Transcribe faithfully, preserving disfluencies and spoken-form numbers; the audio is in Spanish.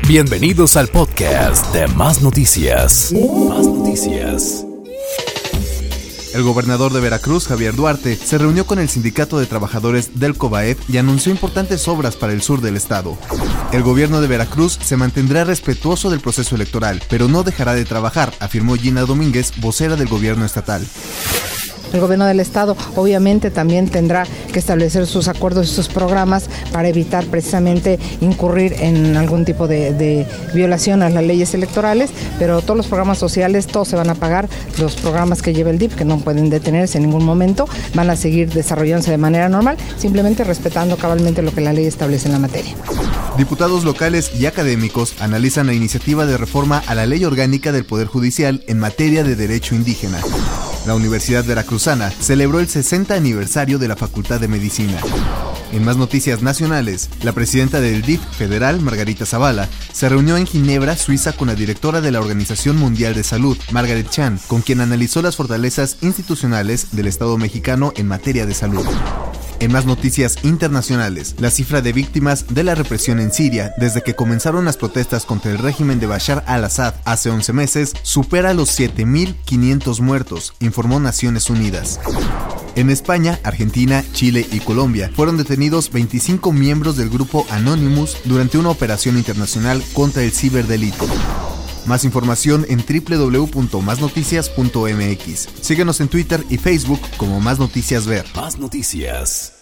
Bienvenidos al podcast de Más Noticias. Más Noticias. El gobernador de Veracruz, Javier Duarte, se reunió con el Sindicato de Trabajadores del COBAEP y anunció importantes obras para el sur del estado. El gobierno de Veracruz se mantendrá respetuoso del proceso electoral, pero no dejará de trabajar, afirmó Gina Domínguez, vocera del gobierno estatal. El gobierno del estado obviamente también tendrá que establecer sus acuerdos y sus programas para evitar precisamente incurrir en algún tipo de, de violación a las leyes electorales, pero todos los programas sociales, todos se van a pagar, los programas que lleva el D I F, que no pueden detenerse en ningún momento, van a seguir desarrollándose de manera normal, simplemente respetando cabalmente lo que la ley establece en la materia. Diputados locales y académicos analizan la iniciativa de reforma a la Ley Orgánica del Poder Judicial en materia de derecho indígena. La Universidad Veracruzana celebró el sesenta aniversario de la Facultad de Medicina. En más noticias nacionales, la presidenta del D I F federal, Margarita Zavala, se reunió en Ginebra, Suiza, con la directora de la Organización Mundial de Salud, Margaret Chan, con quien analizó las fortalezas institucionales del Estado mexicano en materia de salud. En más noticias internacionales, la cifra de víctimas de la represión en Siria desde que comenzaron las protestas contra el régimen de Bashar al-Assad hace once meses supera los siete mil quinientos muertos, informó Naciones Unidas. En España, Argentina, Chile y Colombia fueron detenidos veinticinco miembros del grupo Anonymous durante una operación internacional contra el ciberdelito. Más información en doble u doble u doble u punto más noticias punto m x. Síguenos en Twitter y Facebook como Más Noticias Ver. Más Noticias.